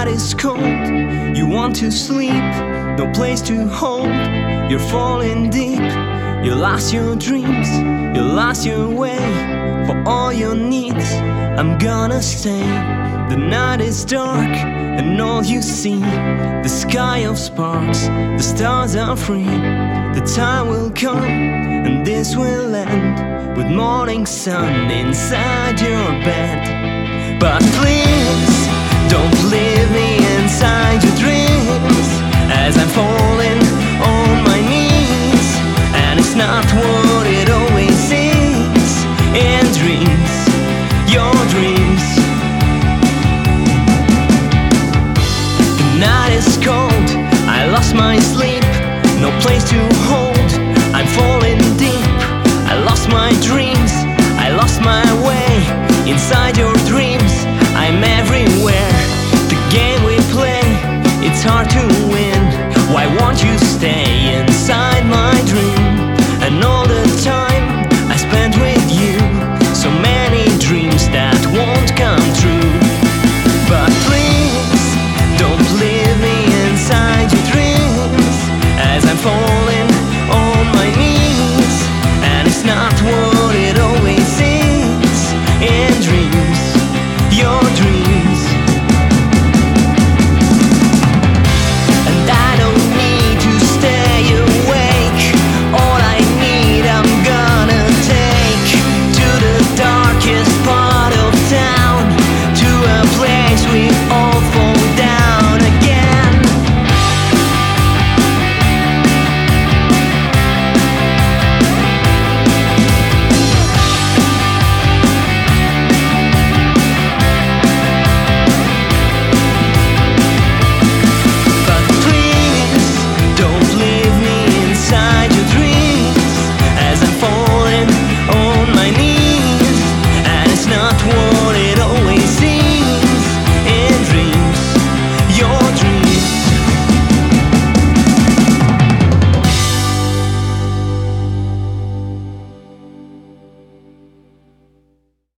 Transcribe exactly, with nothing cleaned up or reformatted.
night is cold, you want to sleep, no place to hold. You're falling deep, you lost your dreams, you lost your way. For all your needs, I'm gonna stay. The night is dark, and all you see, the sky of sparks, the stars are free. The time will come, and this will end, with morning sun inside your bed. But please, don't leave me inside your dreams, as I'm falling on my knees. And it's not what it always seems in dreams, your dreams. The night is cold, I lost my sleep, no place to hold, I'm falling deep. I lost my dreams, I lost my way inside your